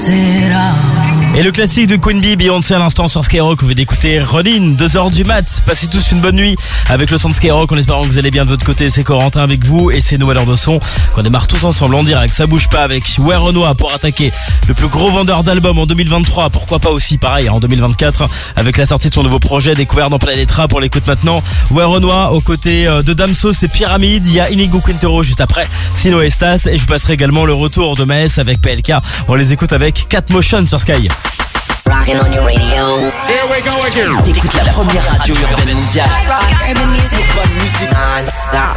Et le classique de Queen Bee, Beyoncé à l'instant sur Skyrock, vous venez d'écouter Running, 2h du mat. Passez tous une bonne nuit avec le son de Skyrock en espérant que vous allez bien de votre côté. C'est Corentin avec vous et c'est Noël heure de son qu'on démarre tous ensemble en direct. Ça bouge pas avec Ouais Renoir pour attaquer le plus gros vendeur d'albums en 2023. Pourquoi pas aussi pareil en 2024 avec la sortie de son nouveau projet découvert dans Planète Rap. On l'écoute maintenant. Ouais Renoir aux côtés de Damso, c'est Pyramide. Il y a Inigo Quintero juste après, Sino et Stas. Et je passerai également le retour de Maes avec PLK. On les écoute avec 4 Motion sur Sky. Rockin' on your radio. Here we go again. T'écoutes la première radio urbaine mondiale. Rock urban music. Urban music. Non-stop.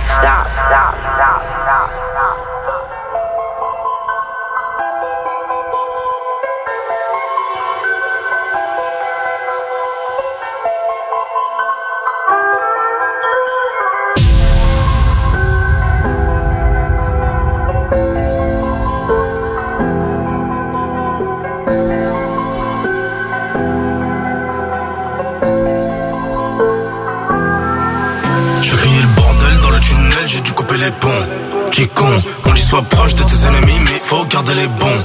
J'ai dû couper les ponts, qui con. On dit sois proche de tes ennemis, mais faut garder les bons.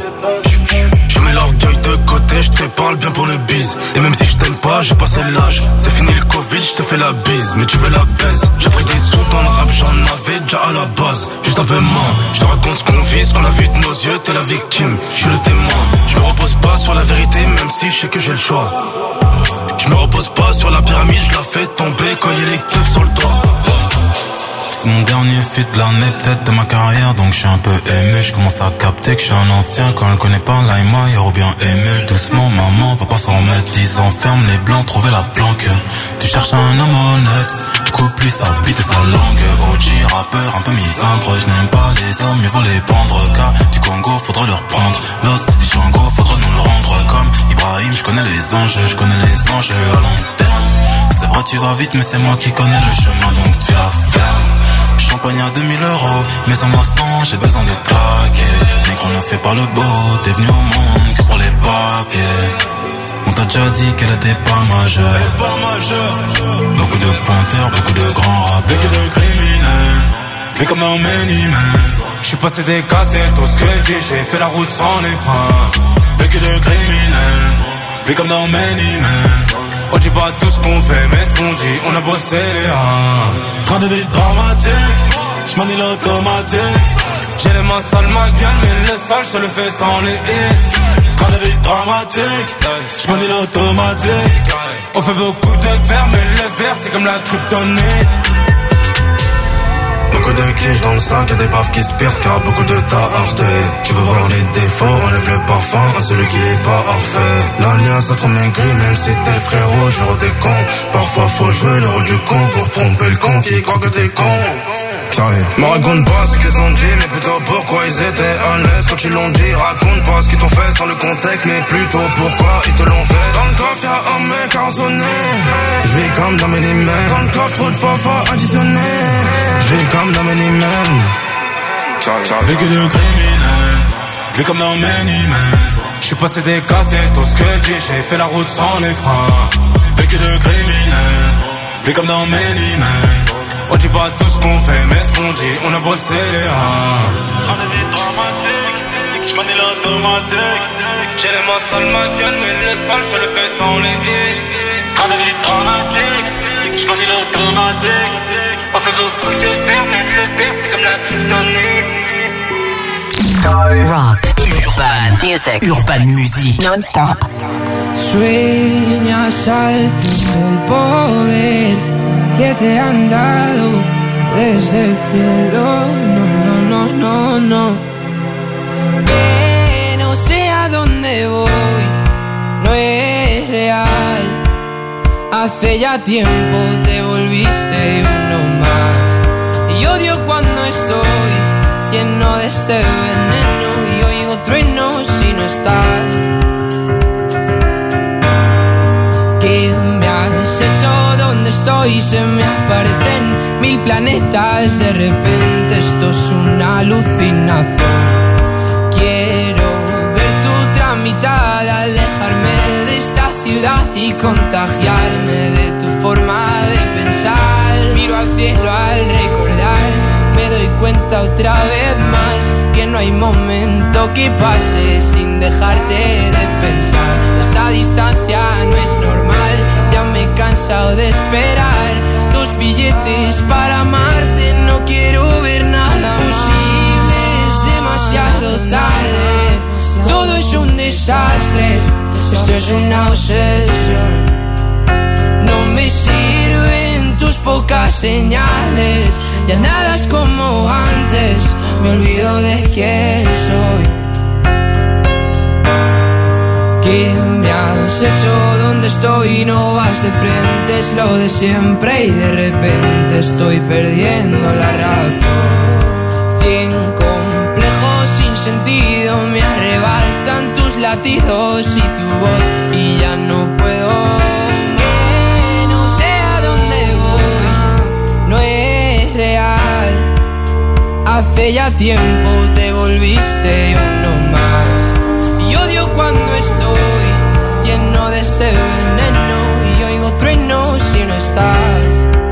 Je mets l'orgueil de côté, je te parle bien pour le bise. Et même si je t'aime pas, j'ai passé l'âge. C'est fini le Covid, je te fais la bise, mais tu veux la baise. J'ai pris des sous dans le rap, j'en avais déjà à la base. Juste un peu moins, je te raconte ce qu'on vit, ce qu'on a vu de nos yeux, t'es la victime, je suis le témoin. Je me repose pas sur la vérité, même si je sais que j'ai le choix. Je me repose pas sur la pyramide, je la fais tomber quand y'a les keufs sur le toit. C'est mon dernier feat de l'année, peut-être de ma carrière, donc je suis un peu ému. Je commence à capter que je suis un ancien. Quand elle connaît pas l'aima, y'a bien ému. Doucement maman, va pas s'en remettre. 10 ans, ferme les blancs, trouver la planque. Tu cherches un homme honnête, coupe lui sa bite et sa langue. OG, rappeur, un peu misandre. Je n'aime pas les hommes, mieux vaut les pendre. Car du Congo, faudra le reprendre. Los, les Chango, faudra nous le rendre. Comme Ibrahim, je connais les anges à long terme. C'est vrai, tu vas vite, mais c'est moi qui connais le chemin, donc tu la fermes. Champagne à 2000 €, mais en maçon, j'ai besoin de claquer. Négro ne fait pas le beau, t'es venu au monde que pour les papiers. On t'a déjà dit qu'elle était pas majeure. Beaucoup de pointeurs, beaucoup de grands rappeurs. Beaucoup de criminels, fait comme un many-man. J'suis passé des cassettes, tout ce que j'ai, j'ai fait la route sans les freins. Beaucoup de criminels, fait comme dans many-man. On dit pas tout ce qu'on fait, mais ce qu'on dit, on a bossé les reins. Train de vie dramatique, j'manie l'automatique. J'ai les mains sales, ma gueule, mais le sale, j'te le fais sans les hits. Train de vie dramatique, j'manie l'automatique. On fait beaucoup de verre, mais le verre, c'est comme la kryptonite. Beaucoup de clichés dans le sac, y'a des baffes qui se perdent car beaucoup de ta rareté. Tu veux voir les défauts, enlève le parfum à celui qui est pas parfait. L'alliance a trop maigri, même si t'es le frérot, je veux des cons. Parfois faut jouer le rôle du con pour tromper le con qui croit que t'es con. Me raconte pas ce qu'ils ont dit, mais plutôt pourquoi ils étaient à l'aise quand ils l'ont dit. Raconte pas ce qu'ils t'ont fait sans le contexte, mais plutôt pourquoi ils te l'ont fait. Dans le coffre y'a un mec arraisonné, j'vis comme dans mes mains. Dans le coffre trop de fois additionné, j'vis comme dans mes mains. Vécu de criminel, vécu comme dans many men. J'suis passé des cassettes, tout ce que j'ai, j'ai fait la route sans les freins. Vécu de criminel, vécu comme dans many men. On dit pas tout ce qu'on fait, mais ce qu'on dit, on a bossé les reins. On est vite dramatique, j'manie l'automatique. J'ai les mains sales, ma gueule, mais le sale, je le fais sans les hits. On est vite dramatique, j'manie l'automatique. On fait beaucoup de verre, mais le verre, c'est comme la kryptonite. Rock, urban music, urban music, non-stop. Sueñas altos el poder que te han dado desde el cielo. No. Que no sé a dónde voy, no es real. Hace ya tiempo te volviste uno más. Y odio cuando estoy lleno de este veneno y oigo truenos si no estás. ¿Qué me has hecho? ¿Dónde estoy? Se me aparecen 1000 planetas. De repente esto es una alucinación. Quiero ver tu tramitada, alejarme de esta ciudad y contagiarme de tu forma de pensar. Miro al cielo al recordar, me doy cuenta otra vez más que no hay momento lo que pase sin dejarte de pensar. Esta distancia no es normal, ya me he cansado de esperar tus billetes para amarte, no quiero ver nada posible, es demasiado tarde, todo es un desastre, esto es una obsesión. No me sirven tus pocas señales, ya nada es como antes, me olvido de quién soy. ¿Qué me has hecho? ¿Dónde estoy? No vas de frente, es lo de siempre y de repente estoy perdiendo la razón. 100 complejos sin sentido me arrebatan tus latidos y tu voz y ya no puedo. Que no sé a dónde voy, no es real. Hace ya tiempo te volviste uno más. Y odio cuando estoy lleno de este veneno y oigo truenos si no estás.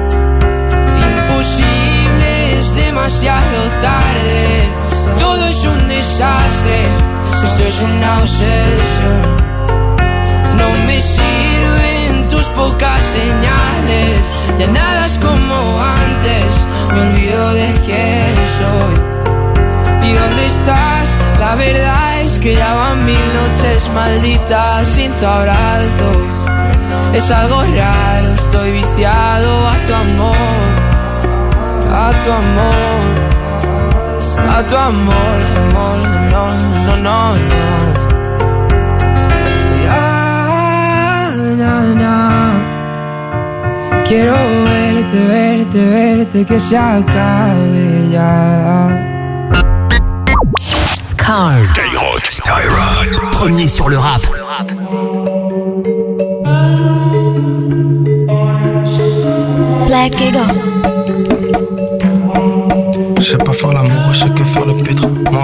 Imposible, es demasiado tarde, todo es un desastre, esto es una obsesión. No me sirven tus pocas señales, ya nada es como antes, me olvido de quién soy. ¿Y dónde estás? La verdad es que ya van 1000 noches malditas sin tu abrazo. Es algo raro, estoy viciado a tu amor, a tu amor, a tu amor, amor, no, no, no, no. Ya, na, na. Quiero verte, verte, verte, que se acabe ya. Skyrock, premier sur le rap. Black Eagle. Je sais pas faire l'amour, je sais que faire le pitre, moi.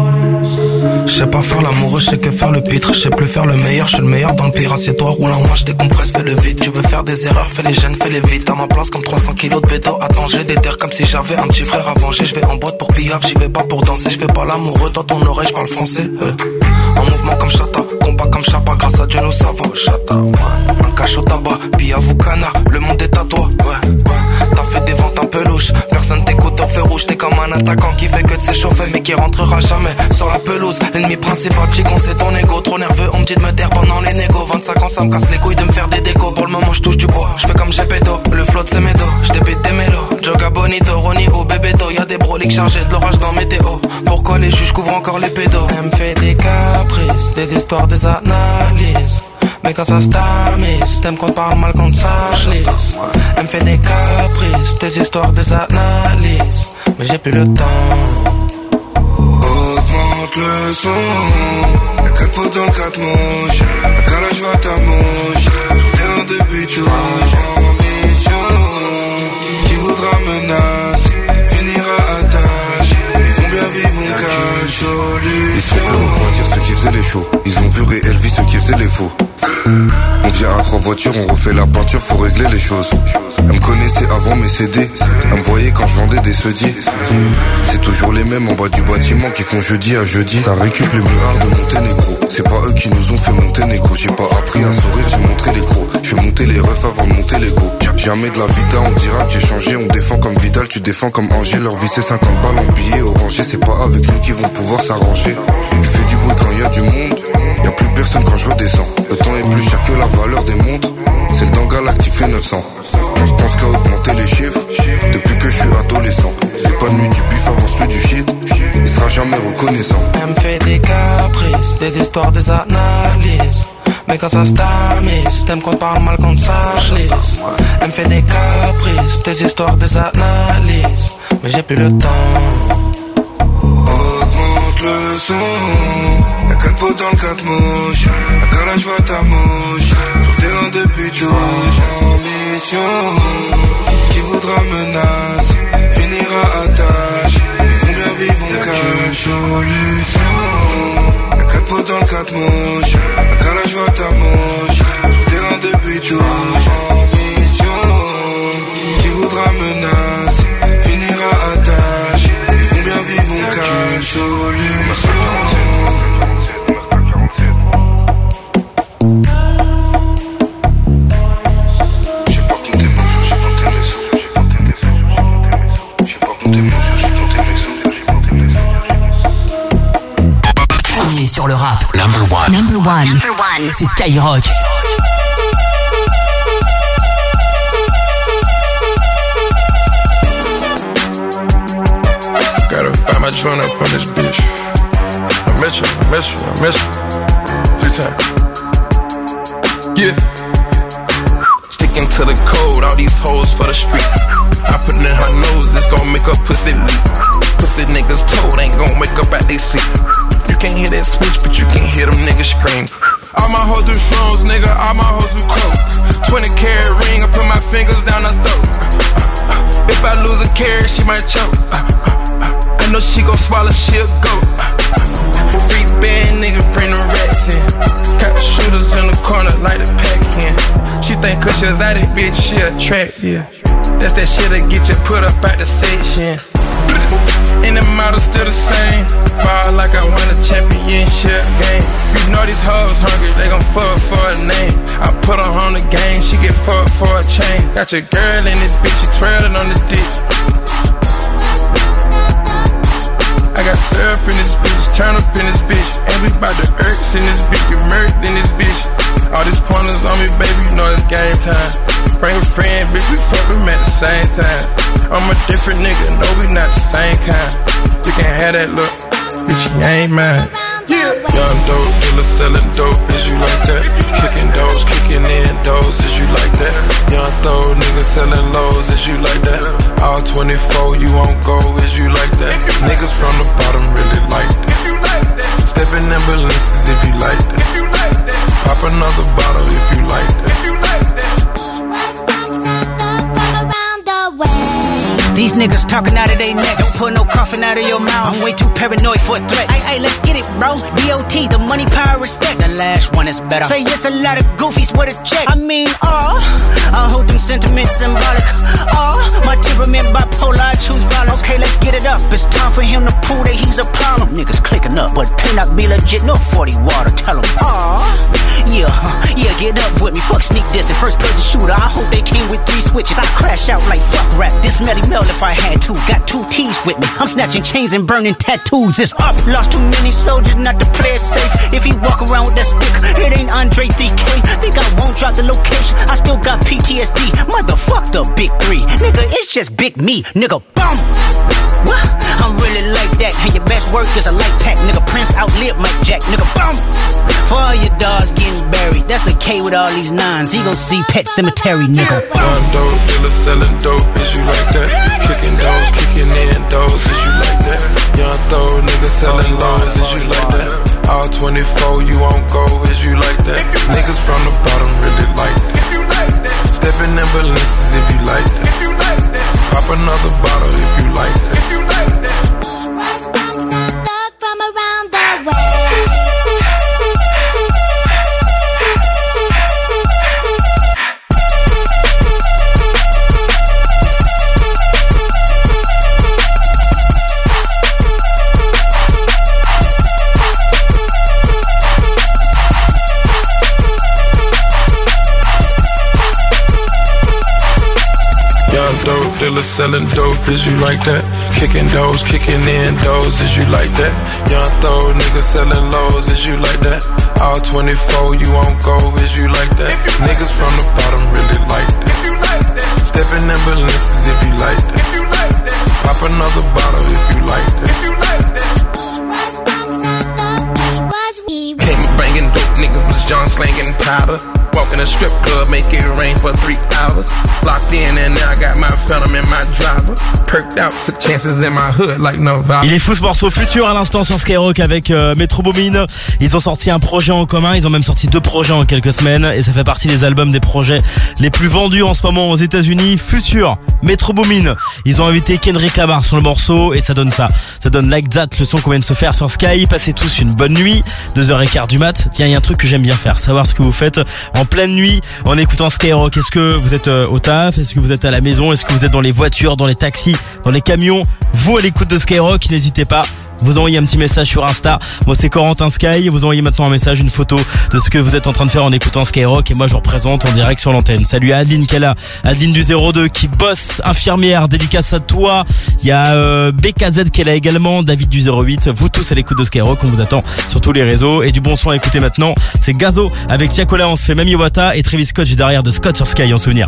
Je sais pas faire l'amour, je sais que faire le pitre. Je sais plus faire le meilleur, je suis le meilleur dans le pire. Assieds-toi, roule en moi, je décompresse, fais le vide. Tu veux faire des erreurs, fais les gènes, fais les vite. À ma place comme 300 kilos de bédo. Attends, j'ai des terres comme si j'avais un petit frère à venger. Je vais en boîte pour pillave, j'y vais pas pour danser. Je fais pas l'amoureux, dans ton oreille, je parle français. En mouvement comme Chata, combat comme Chapa. Grâce à Dieu nous savons, Chata, ouais. Un cache au tabac, pillave canard, le monde est à toi, ouais, ouais. T'as fait des ventes un peu louches, personne t'écoute au feu rouge. T'es comme un attaquant qui fait que de s'échauffer mais qui rentrera jamais sur la pelouse. L'ennemi principal, chico, c'est ton ego. Trop nerveux, on me dit de me taire pendant les négos. 25 ans, ça me casse les couilles de me faire des décos. Pour le moment, je touche du bois, je fais comme Gepetto. Le flotte c'est médo, je débite des mélos. Joga bonito, Ronnie au Bebeto. Y'a des broliques chargés de l'orage dans météo. Pourquoi les juges couvrent encore les pédos? Elle me fait des caprices, des histoires, des analyses. Mais quand ça se tamise, t'aimes qu'on te parle mal, qu'on te sache lisse. Elle me fait des caprices, des histoires, des analyses. Mais j'ai plus le temps. Augmente le son. Y'a 4 pots dans le 4 mouches. À calage va ta mouche. Sur terrain de but rouge. En mission. Qui voudra menacer finira à tâche. Ils vont bien vivre, on cache. Ils sont faits refroidir ceux qui faisaient les shows. Ils ont vu réelle vie ceux qui faisaient les faux. On vient à 3 voitures, on refait la peinture, faut régler les choses. Elle me connaissait avant mes CD. Elle me voyait quand je vendais des sedis. C'est toujours les mêmes en bas du bâtiment qui font jeudi à jeudi. Ça récup les murs de Monténégro. C'est pas eux qui nous ont fait monter négro. J'ai pas appris à sourire, j'ai montré les crocs. Je fais monter les refs avant de monter l'ego. Jamais de la vita, on dira que j'ai changé. On défend comme Vidal, tu défends comme Angers. Leur vie c'est 50 balles en billets orangés. C'est pas avec nous qu'ils vont pouvoir s'arranger. Je fais du bruit quand y a du monde. Y'a plus personne quand je redescends. Le temps est plus cher que la valeur des montres. C'est le temps galactique fait 900. Je pense qu'à augmenter les chiffres depuis que je suis adolescent. J'ai pas de nuit du bif, avance plus du shit. Il sera jamais reconnaissant. Elle me fait des caprices, des histoires, des analyses. Mais quand ça se tamise, t'aimes qu'on te parle mal, qu'on te sache lisse. Elle me fait des caprices, des histoires, des analyses. Mais j'ai plus le temps. Augmente le son. Y'a 4 pots dans le 4 mouches. À calage va ta mouche. Sur terrain de but rouge. En mission. Qui voudra menacer finira à tâche. Ils vont bien vivre, on cache. Solution. Y'a 4 pots dans le 4 mouches. À calage va ta mouche. Sur terrain de but rouge. En mission. Qui voudra menacer finira à tâche. Ils vont bien vivre, on cache. Solution. le rap. Number one. C'est Skyrock. Gotta find my joint up on this bitch. I miss you. 3 times. Yeah. Sticking to the code, all these hoes for the street. I put it in her nose, it's gon' make her pussy leak. Pussy niggas told ain't gon' wake up at they sleep. You can't hear that switch, but you can hear them niggas scream. All my hoes do shrooms, nigga, all my hoes do coke. 20 carat ring, I put my fingers down her throat. If I lose a carat, she might choke. I know she gon' swallow, she'll go. Free band nigga, bring the rats in. Got the shooters in the corner like the pack in. She think cause she's out it, bitch, she attractive. That's that shit that get you put up at the section. And the model still the same. Ball like I won a championship game. You know these hoes hungry, they gon' fuck for a name. I put her on the game, she get fucked for a chain. Got your girl in this bitch, she twirling on the dick. I got syrup in this bitch, turn up in this bitch. And we bout the irks in this bitch, get murked in this bitch. All these pointers on me, baby, you know it's game time. Bring a friend, bitch, we fuck them at the same time. I'm a different nigga, no, we not the same kind. You can have that look, bitch, you ain't mine. Yeah. Young dope dealer selling dope, is you like that? Kicking doors, kicking in doors, is you like that? Young throw niggas selling lows, is you like that? All 24, you won't go, is you like that? Niggas from the bottom really like that. Stepping in balances if you like that. Pop another bottle if you like that. These niggas talking out of their neck. Don't put no coffin out of your mouth. I'm way too paranoid for a threat. Ay, let's get it, bro. DOT, the money, power, respect. The last one is better. Say yes, a lot of goofies with a check. I mean, I hold them sentiments symbolic. My temperament bipolar, I choose violence. Okay, let's get it up. It's time for him to prove that he's a problem. Niggas clicking up, but pay not be legit. No 40 water, tell him. Yeah, get up with me. Fuck sneak this and first person shooter. I hope they came with 3 switches. I crash out like fuck rap. This Melly Mel if I had to. Got 2 T's with me. I'm snatching chains and burning tattoos. It's up. Lost too many soldiers not to play it safe. If he walk around with that stick, it ain't Andre 3K. Think I won't drop the location. I still got PTSD. Motherfuck the big 3. Nigga, it's just big me. Nigga, boom. What? I'm really like that. And your best work is a light pack. Nigga, Prince outlived Mike Jack. Nigga, boom. For all your dogs getting buried. That's a K with all these 9s. He gon' see Pet Cemetery, nigga. Young dope dealer selling dope, is you like that? Kicking doors, kicking in doors, is you like that? Young throw niggas selling lows, is you like that? All 24, you won't go, is you like that? Niggas from the bottom really like that. Stepping in balances if you like that. Pop another bottle if you like that. From around the way. Dope dealer selling dope, is you like that? Kicking doors, kicking in doors, is you like that? Young throw niggas selling lows, is you like that? All 24, you won't go, is you like that? Niggas from the bottom really like that. Stepping in balances if you like that. Pop another bottle if you like that. Came banging dope, niggas was John slanging powder. Walk in a strip club, make it rain for 3 hours. Locked in and now I got my phantom in my driver. Perked out, took chances in my hood like Nova. Il est fou ce morceau. Futur à l'instant sur Skyrock avec Metro Boomin. Ils ont sorti un projet en commun. Ils ont même sorti 2 projets en quelques semaines. Et ça fait partie des albums des projets les plus vendus en ce moment aux États-Unis. Futur, Metro Boomin. Ils ont invité Kendrick Lamar sur le morceau. Et ça donne ça. Ça donne Like That, le son qu'on vient de se faire sur Sky. Passez tous une bonne nuit. 2h15 du mat. Tiens, il y a un truc que j'aime bien faire. Savoir ce que vous faites en pleine nuit en écoutant Skyrock. Est-ce que vous êtes au taf? Est-ce que vous êtes à la maison? Est-ce que vous êtes dans les voitures, dans les taxis, dans les camions? Vous à l'écoute de Skyrock, n'hésitez pas. vous envoyez un petit message sur Insta. Moi c'est Corentin Sky, vous envoyez maintenant un message, une photo de ce que vous êtes en train de faire en écoutant Skyrock et moi je vous représente en direct sur l'antenne. Salut à Adeline qui est là, Adeline du 02 qui bosse, infirmière, dédicace à toi. Il y a BKZ qui est là également, David du 08, vous tous à l'écoute de Skyrock, on vous attend sur tous les réseaux et du bon son à écouter maintenant. C'est Gazo avec Tiakola, on se fait Mami Wata et Travis Scott juste derrière de Scott sur Sky en souvenir.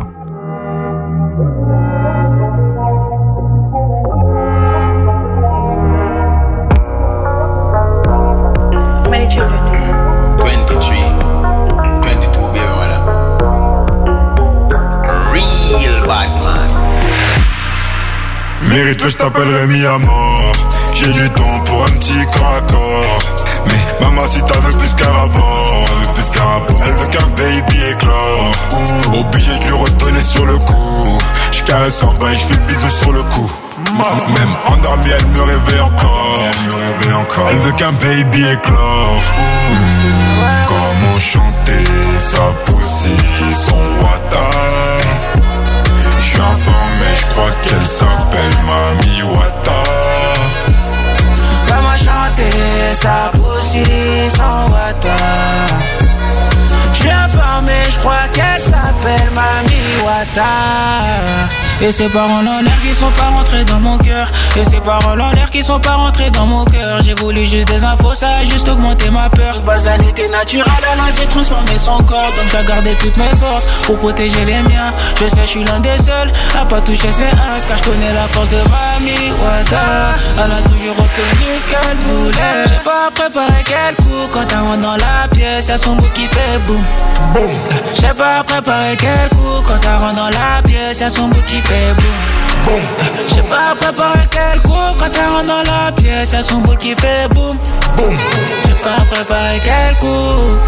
Mérite que je t'appellerai mis à mort. J'ai du temps pour un petit craccord. Mais maman si t'as veux plus qu'un rapport, elle veut qu'un baby éclore. Obligé de lui redonner sur le coup. J'caresse en bas et j'fais bisous sur le cou. Même endormie elle me réveille encore. Elle veut qu'un baby éclore. Comment chanter sa pussy, son wata. J'suis informé, j'crois qu'elle s'appelle Mami Wata. Comment chanter sa pussy, son wata. J'suis informé, j'crois qu'elle s'appelle Mami Wata. Et ces paroles en l'air qui sont pas rentrées dans mon cœur. Et ces paroles en l'air qui sont pas rentrées dans mon cœur. J'ai voulu juste des infos, ça a juste augmenté ma peur. Basalité naturelle, elle a dû transformer son corps. Donc j'ai gardé toutes mes forces pour protéger les miens. Je sais, je suis l'un des seuls à pas toucher ses uns. Car je connais la force de Mami Wata. Elle a toujours obtenu ce qu'elle voulait. J'ai pas préparé quel coup. Quand elle rentre dans la pièce, y'a son bout qui fait boum. J'ai pas préparé quel coup. Quand elle rentre dans la pièce, y'a son bout qui fait boum. J'ai pas préparé quel coup. Quand elle rentre dans la pièce, y'a son boule qui fait boum. J'ai pas préparé quel coup.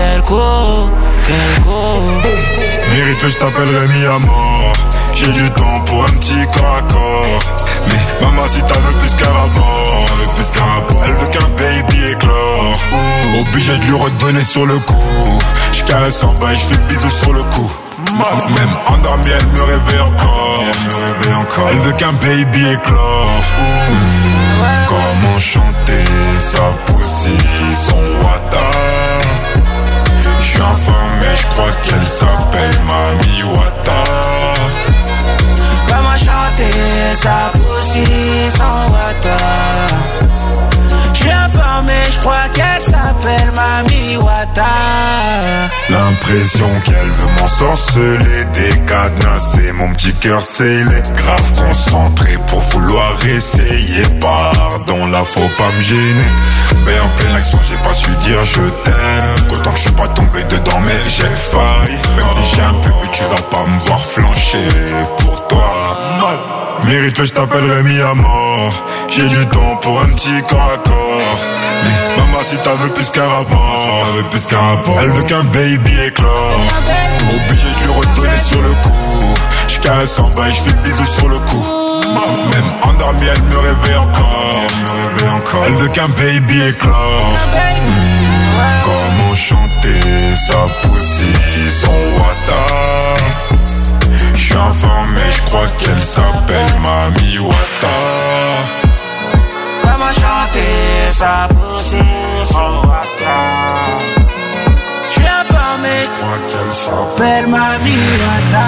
Mérite que je t'appellerai mis à mort. J'ai du temps pour un petit craccord. Mais maman si t'as veux plus qu'un rapport, elle veut qu'un baby éclore. Obligé de lui redonner sur le coup. J'caresse en bas et j'fais bisous sur le cou. Même endormie elle me réveille encore. Elle veut qu'un baby éclore. Comment chanter sa pussy, son wata. J'suis informé, j'crois qu'elle s'appelle Mami Wata. Comment chanter sa pussy, son wata. J'suis informé, j'crois qu'elle s'appelle Mami Wata. L'impression qu'elle veut m'ensorceler, décadenasser mon petit cœur scellé. Grave concentré pour vouloir essayer. Pardon, là faut pas me gêner. Mais en pleine action j'ai pas su dire je t'aime. Autant que je suis pas tombé dedans mais j'ai failli. Même si j'ai un peu bu tu vas pas me voir flancher pour toi. Mérite que je t'appellerai mis à mort. J'ai du temps pour un petit craccord. Mais maman si t'as veux plus qu'un rapport, elle veut qu'un baby éclore. Obligé de lui redonner sur le coup. J'caresse en bas et j'fais bisous sur le cou. Même endormie elle me réveille encore. Elle veut qu'un baby éclore. Comment chanter sa pussy, son wata. J'suis informé, j'crois qu'elle s'appelle Mami Wata. Comment chanter sa pussy, son wata. J'suis informé, j'crois qu'elle s'appelle Mami Wata.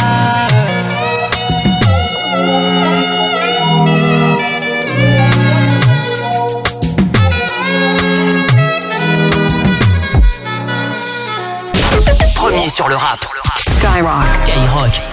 Premier sur le rap. Skyrock.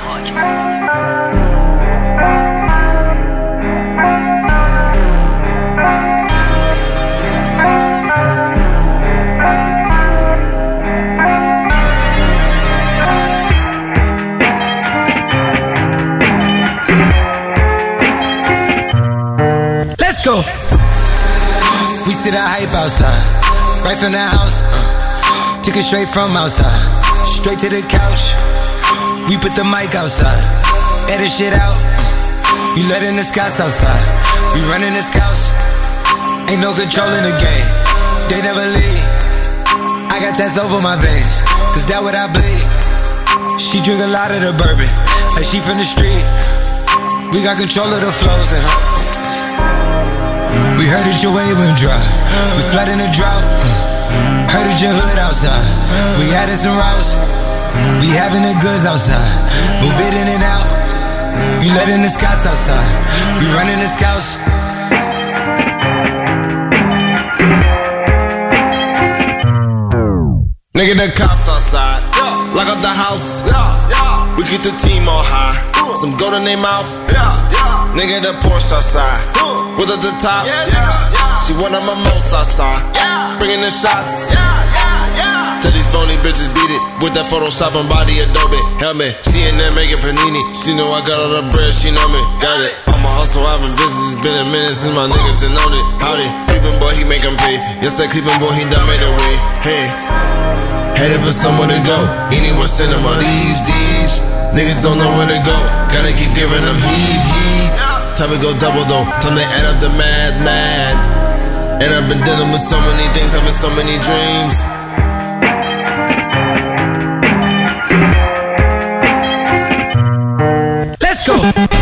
Let's go. We see the hype outside, right from the house. Took it straight from outside, straight to the couch. We put the mic outside, edit shit out. You letting the scouts outside, we running the scouts. Ain't no control in the game, they never leave. I got tats over my veins, cause that what I bleed. She drink a lot of the bourbon, like she from the street. We got control of the flows in her. We heard that your wave went dry. We flood in the drought. Heard that your hood outside. We added some routes. We having the goods outside. Move it in and out. We letting the scouts outside. We running the scouts. Nigga, the cops outside. Lock up the house. We keep the team all high. Some gold in their mouth. Nigga, the Porsche outside. With at the top. She one of my most outside. Bringing the shots. Tell these phony bitches beat it. With that Photoshop and body Adobe. Helmet. She in there making panini. She know I got all the bread. She know me. Got it. I'm a hustle. I've been busy. It's been a minute since my niggas done known it. Howdy. Creepin' boy, he make them pay. Yes, that creepin' boy, he done made a way. Hey. Headed for somewhere to go. Anywhere cinema. These niggas don't know where to go. Gotta keep giving them heat. Time to go double though. Time to add up the mad. And I've been dealing with so many things, having so many dreams. Let's go.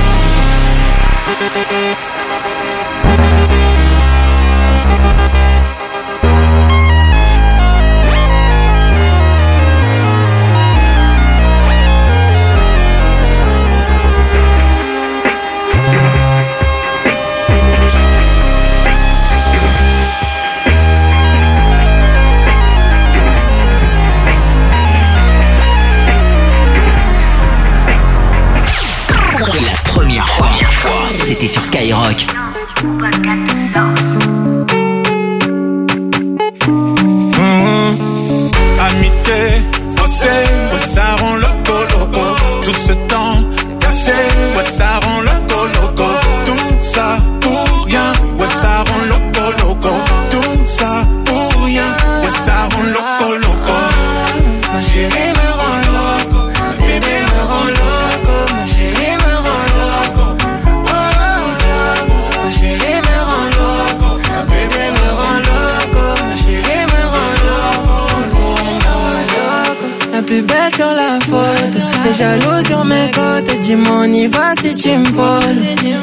C'était sur Skyrock. Amitié, faussée, ouais ça rend loco. Tout ce temps caché, ouais ça rend loco. Tout ça pour rien, ouais ça rend loco. Tout ça pour rien, ouais ça rend loco. Ma chérie me rend loco, ma bébé me rend loco, ma chérie me rend loco. Ma chérie me rend loco, ma bébé me rend loco, ma chérie me rend loco. La plus belle sur la photo, t'es jaloux sur mes côtes. Dis-moi on y va si tu me voles.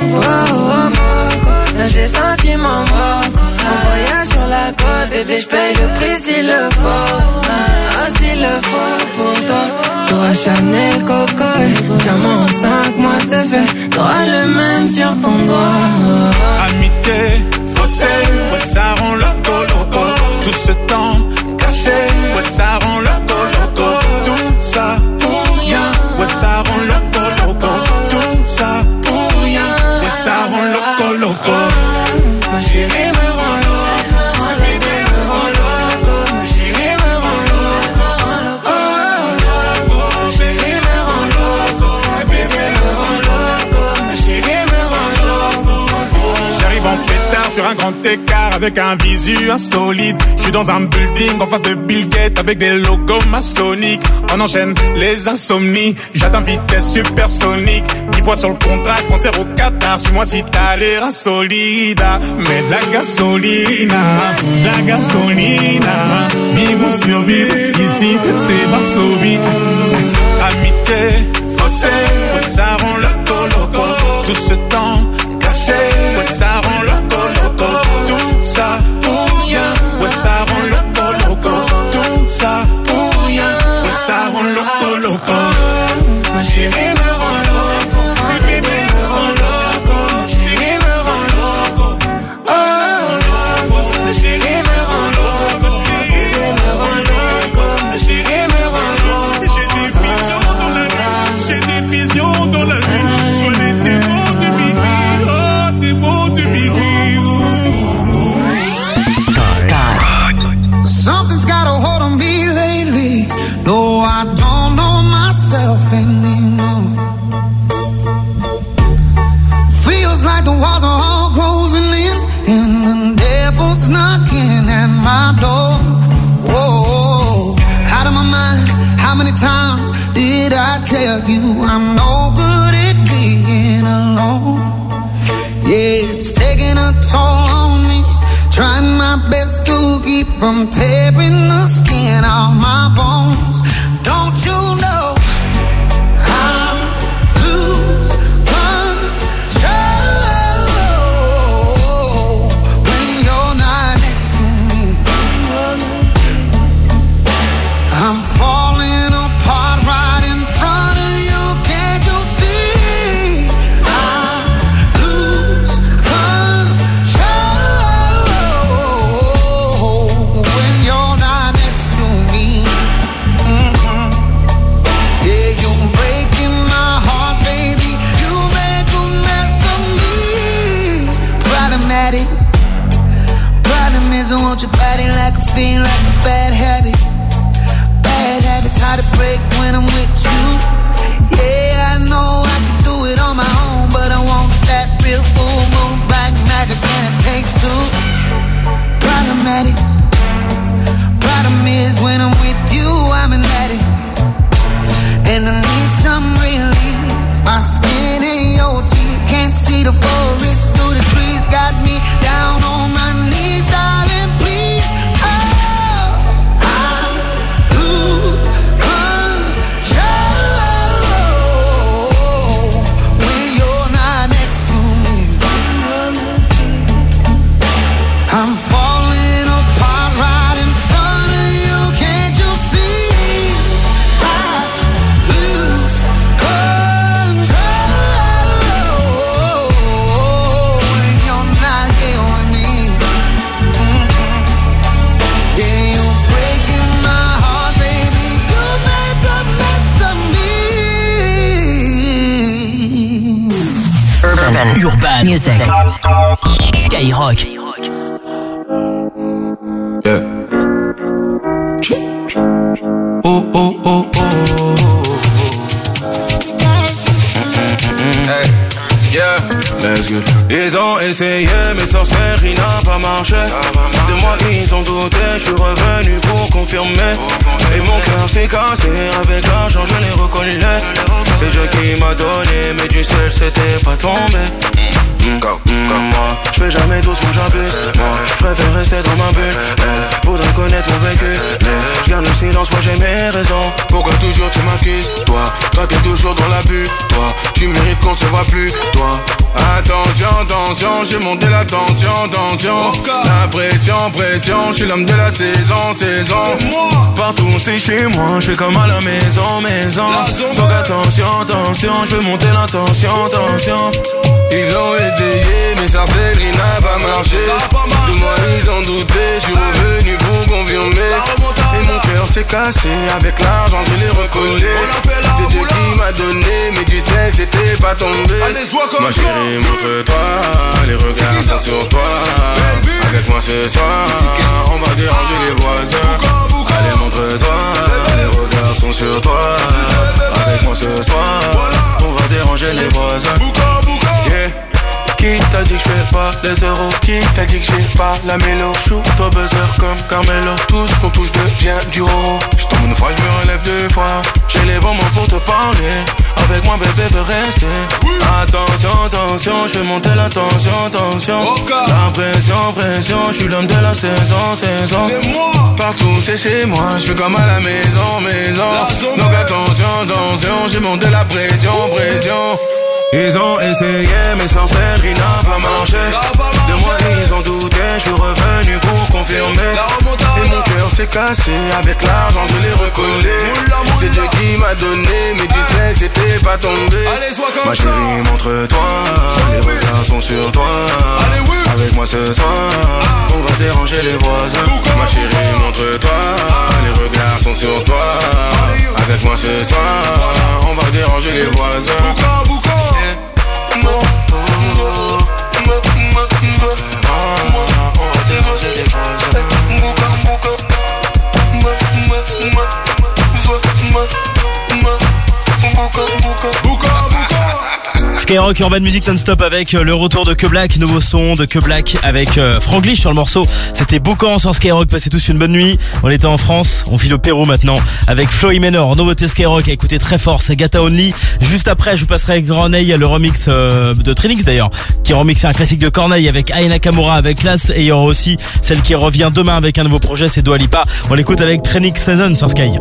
Là j'ai senti mon moco. En voyage sur la côte, bébé j'paye le prix s'il le faut. S'il le faut pour toi. T'auras Chanel, Coco, diamant en 5 mois c'est fait. T'auras le même sur ton doigt. Amitié, faussée, ouais ça rend loco. Tout ce temps caché, ouais ça rend loco. Tout ça pour rien, ouais ça rend loco. Tout ça pour rien, ouais ça rend loco. Ma chérie me rend loco, ma bébé me rend loco, ma chérie me rend loco. Ma chérie me rend loco, ma bébé me rend loco, ma chérie me rend loco. J'arrive en pétard sur un grand écart avec un visu insolite. Je suis dans un building en face de Bill Gates avec des logos maçonniques. On enchaîne les insomnies, j'atteins vitesse supersonique. 10 points sur le contrat, concert au Qatar. Suis-moi si t'as l'air insolide. Mais de la gasolina, vivons survivre, ici c'est Varsovie. Amitié, faussée, ouais ça rend loco. Tout ce temps caché, ouais ça rend loco. Tout ça pour rien, ouais ça rend loco. Tout ça pour rien, ouais ça rend loco. Ma chérie me rend loco, ma bébé me rend loco, ma chérie me rend loco. Ma chérie me rend loco, ma chérie me rend loco, ma chérie me rend loco. J'ai des visions dans la nuit, sois t'es beau de minuit, t'es beau de minuit. Something's got a hold on me lately. No, I don't know myself anymore. Feels like the walls are all closing in, and the devil's knocking at my door. Whoa, out of my mind. How many times did I tell you I'm no good at being alone? Yeah, it's taking a toll on me. Trying my best to keep from tearing the skin off my bones. Don't you know I'm lose control is I want your body like a fiend, like a bad habit. Bad habits hard to break when I'm with you. Yeah, I know I can do it on my own, but I want that real full moon, black magic, and it takes two. Problematic. Problem is when I'm with you, I'm an addict, and I need some relief. My skin ain't your teeth, can't see the forest through the trees. Got me down on my knees, darling, please. Oh, I lose control when you're not next to me. I'm falling apart right in front of you, can't you see? I lose control when you're not here with me. Yeah, you're breaking my heart, baby. You make a mess of me. Urban Music. Skyrock. Yeah. Oh, oh, oh, oh. Hey, yeah, let's go. Ils ont essayé, mais sorcellerie n'a pas marché. De moi ils ont douté, je suis revenu pour confirmer. Et mon cœur s'est cassé, avec l'argent je l'ai reconnu. C'est Dieu qui m'a donné, mais du ciel c'était pas tombé. Comme moi, je fais jamais doucement, j'abuse. Moi, je préfère rester dans ma bulle. Faudrait connaître mon vécu, mais je garde le silence, moi j'ai mes raisons. Pourquoi toujours tu m'accuses? Toi t'es toujours dans l'abus. Toi, tu mérites qu'on se voit plus. Toi, attention, attention, j'ai monté la tension, tension. La pression, pression, je suis l'homme de la saison, saison. Partout c'est chez moi, je fais comme à la maison, maison. Donc attention, attention, je veux monter la tension, tension. Ils ont essayé, mais sorcellerie n'a pas marché. De moi ils ont douté, je suis revenu pour confirmer. Et mon cœur s'est cassé, avec l'argent je l'ai recollé. C'est Dieu qui m'a donné, mais du ciel c'était pas tombé. Ma chérie, montre-toi, les regards sont sur toi. Avec moi ce soir, on va déranger les voisins. Allez, montre-toi, les regards sont sur toi. Avec moi ce soir, on va déranger les voisins. Yeah. Qui t'a dit que je fais pas les euros? Qui t'a dit que j'ai pas la mélo? Shoot au buzzer comme Carmelo. Tout ce qu'on touche devient du roro. J'tombe une fois, je me relève deux fois. J'ai les bons mots pour te parler. Avec moi bébé veut rester. Attention, attention, je fais monter la tension, tension. La pression, pression, je suis l'homme de la saison, saison. Partout c'est chez moi, je fais comme à la maison, maison. Donc attention, attention, j'ai monté la pression, pression. Ils ont essayé, mais sorcellerie n'a pas marché. De moi ils ont douté, je suis revenu pour confirmer. Et mon cœur s'est cassé, avec l'argent je l'ai recollé. C'est Dieu qui m'a donné, mais du ciel c'était pas tombé. Ma chérie, montre-toi, les regards sont sur toi. Avec moi ce soir, on va déranger les voisins. Ma chérie, montre-toi, les regards sont sur toi. Avec moi ce soir, on va déranger les voisins. Skyrock Urban Music non-stop avec le retour de Que Black, nouveau son de Que Black avec Franglish sur le morceau. C'était Boucan sur Skyrock, passez tous une bonne nuit. On était en France, on file au Pérou maintenant avec Flo Imenor, nouveauté Skyrock, à écouter très fort, c'est Gata Only. Juste après, je vous passerai Corneille, le remix de Trinix d'ailleurs, qui remixé un classique de Corneille avec Aya Nakamura avec classe, et il y aura aussi celle qui revient demain avec un nouveau projet, c'est Dua Lipa. On l'écoute avec Trinix Season sur Sky.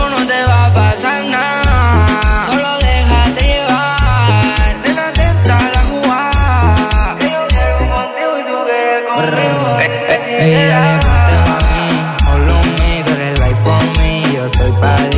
Solo déjate llevar, nena, atenta.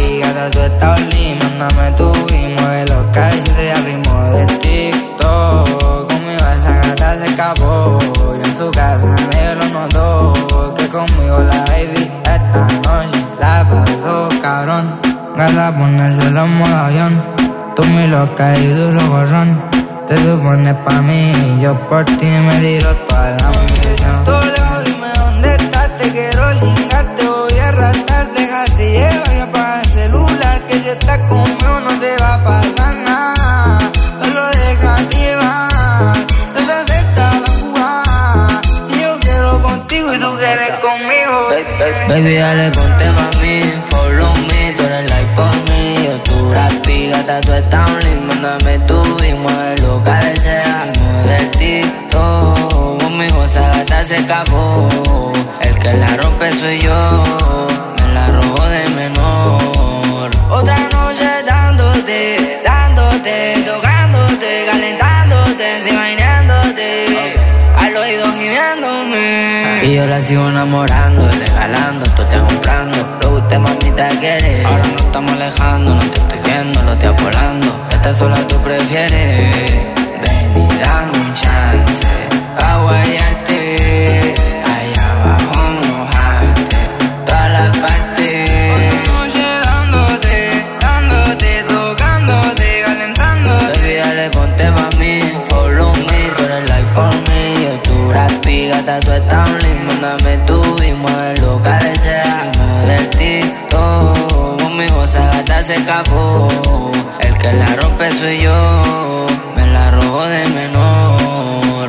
papi, gata, tú estás linda. Mándame tu email, lo que hice al ritmo de TikTok. Conmigo esa gata se escapó. Y en su casa nadie lo notó. Que conmigo la baby esta noche la pasó cabrón. Gata, ponérselo en modo avión. Tú muy loca y duro gorrón. Te supones pa' mí y yo por ti me tiro toda la munición. Tú lejos, dime dónde estás, te quiero chingar, te voy a arrastrar, déjate llevar y apaga el celular, que si estás conmigo no te va a pasar nada. Solo déjate llevar, detrás de esta la jugada, y yo quiero contigo y tú quieres conmigo. Baby, dale, ponte pa' mí, follow me, tú eres like for me. Yo tu rapi, gata, tú estás un link, mándame tu y mueve lo que desea. Mueve el TikTok, conmigo esa gata se escapó. El que la rompe soy yo, me la robo de menor. Otra noche dándote, dándote, tocándote, calentándote, enseñándote, al oído gimiéndome. Y yo la sigo enamorando, regalando, tú te comprando. Lo que usted mamita quiere. Ahora nos estamos alejando, no te estoy viendo, lo estoy apolando. Esta sola tú prefieres. Ven y dame un chance pa' guayarte, allá abajo mojarte, todas las partes. Otra noche dándote, dándote, tocándote, calentándote. Baby, dale, ponte pa' mí, follow me, tú eres like for me. Yo tu rapi, gata, tú estás un link, mándame tu y mueve lo que desea. Mueve el TikTok, conmigo esa gata se escapó. El que la rompe soy yo, me la robo de menor.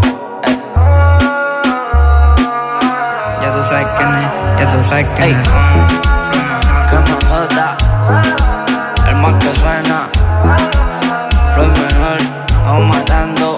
Ya tú sabes quién es, ya tú sabes quién es. Crema J, el más que suena. Floyd menor, vamos matando.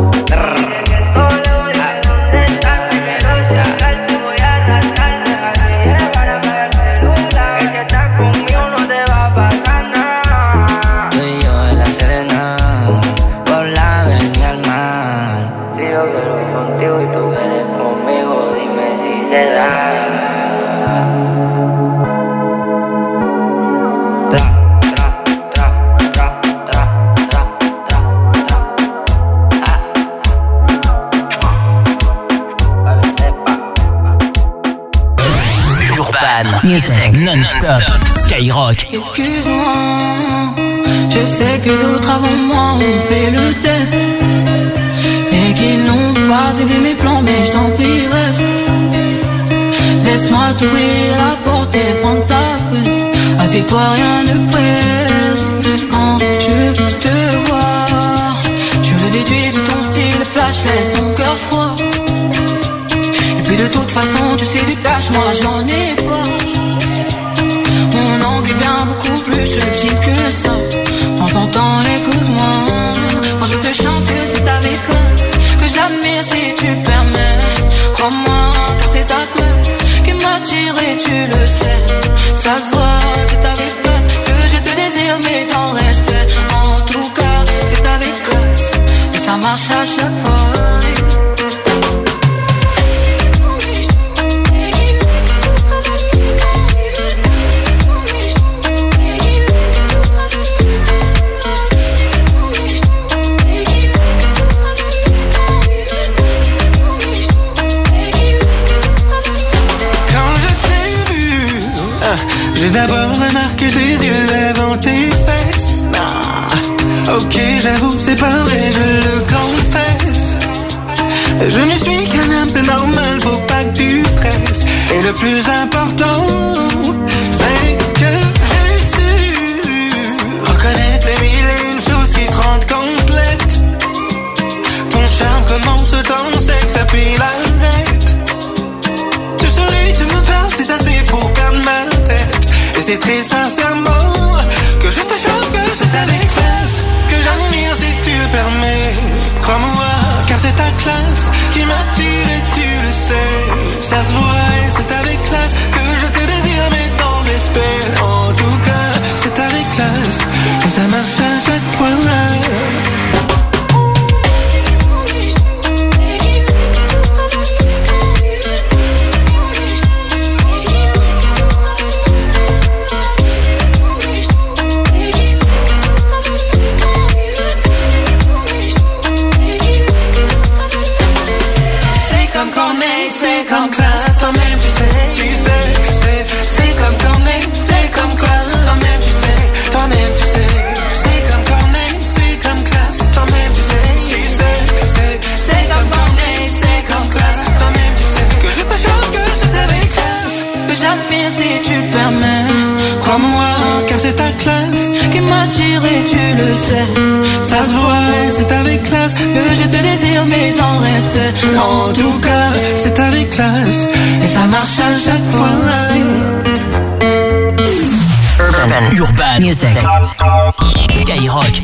Music non-stop, Skyrock. Excuse-moi, je sais que d'autres avant moi ont fait le test et qu'ils n'ont pas aidé mes plans, mais je t'en prie reste. Laisse-moi t'ouvrir la porte et prendre ta fesse. Assieds-toi, rien ne presse. Quand je te vois, je le déduis de ton style flash, laisse ton cœur froid. Et puis de toute façon, tu sais du cash, moi j'en ai pas. Mon angle est bien beaucoup plus subtil que ça. Prends ton temps, écoute-moi. Quand je te chante, c'est avec classe que j'admire si tu permets. Crois-moi, car c'est ta classe qui m'attire et tu le sais. Ça se voit, c'est avec classe que je te désire, mais dans le respect. En tout cas, c'est avec classe et ça marche à chaque fois. J'ai d'abord remarqué tes yeux avant tes fesses. Ah, ok, j'avoue, c'est pas vrai, je le confesse. Je ne suis qu'un homme, c'est normal, faut pas que tu stresses. Et le plus important, c'est que j'ai su reconnaître les mille et une choses qui te rendent complète. Ton charme commence dans ton sexe, puis l'arrête. Tu souris, tu me parles, c'est assez pour perdre ma tête. Et c'est très sincèrement que je te jure que c'est avec classe que j'admire si tu le permets. Crois-moi, car c'est ta classe qui m'attire et tu le sais. Ça se voit et c'est avec classe que je te désire, mais dans le respect. En tout cas, c'est avec classe que ça marche à chaque fois. moi, car c'est ta classe qui m'attire et tu le sais. Ça se voit, c'est avec classe que je te désire mais dans le respect. En tout cas, c'est avec classe et ça marche à chaque fois. Urban Music Skyrock.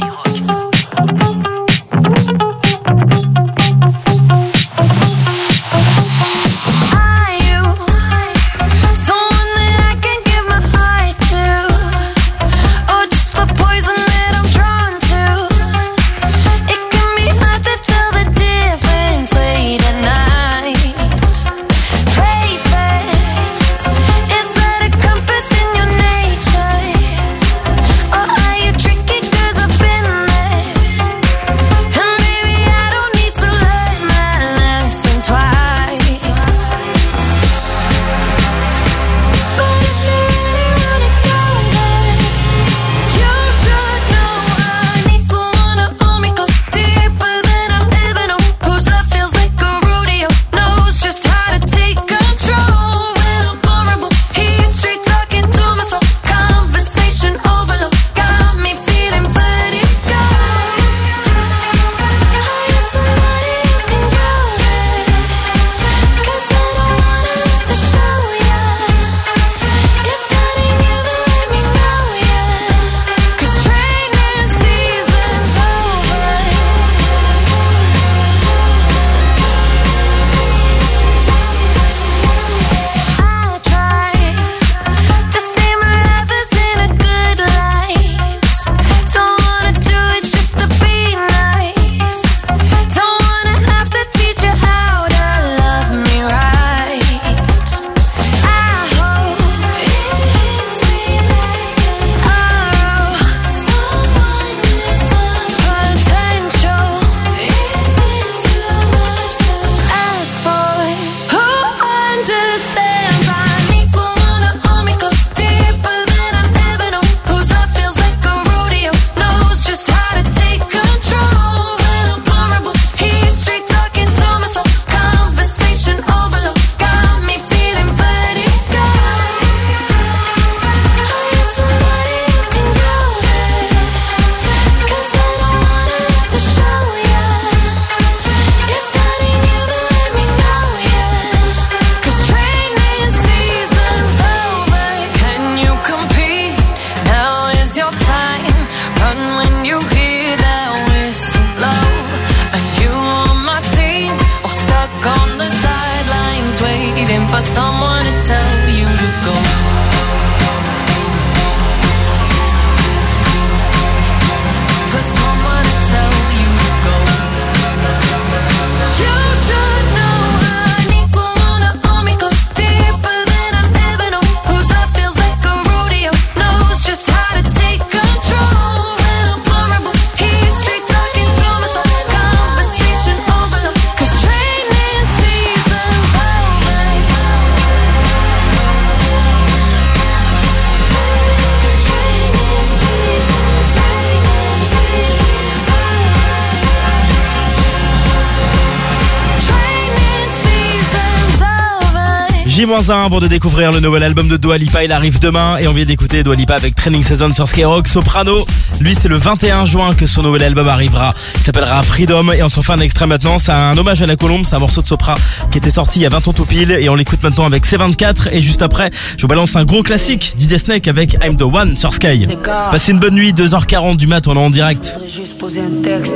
J-1 pour de découvrir le nouvel album de Dua Lipa. Il arrive demain et on vient d'écouter Dua Lipa avec Training Season sur Skyrock. Soprano, lui c'est le 21 juin que son nouvel album arrivera. Il s'appellera Freedom et on s'en fait un extrait maintenant. C'est un hommage à la Colombe, c'est un morceau de Sopra qui était sorti il y a 20 ans tout pile et on l'écoute maintenant avec C24 et juste après je vous balance un gros classique, DJ Snake avec I'm the One sur Sky. Passez une bonne nuit, 2h40 du mat, on est en direct. Je voudrais juste poser un texte,